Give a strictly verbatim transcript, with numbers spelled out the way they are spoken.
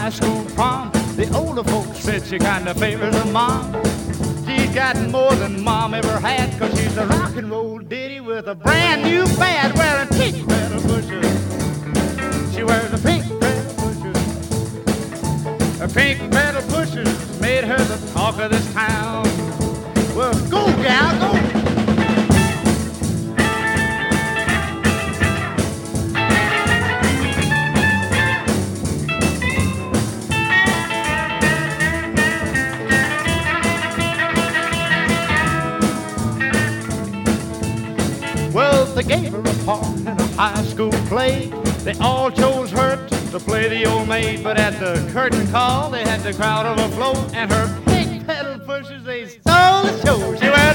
high school prom. The older folks said she kinda favors her mom. She's got more than mom ever had, 'cause she's a rock and roll ditty with a brand new fad, wearing pink pedal pushers. She wears a pink pedal pushers. Her pink pedal pushers made her the talk of this town. Well, go, gal, go. Well, they gave her a part in a high school play. They all chose her to play the old maid, but at the curtain call, they had the crowd overflow, and her pink pedal pushers, they stole the show. She wears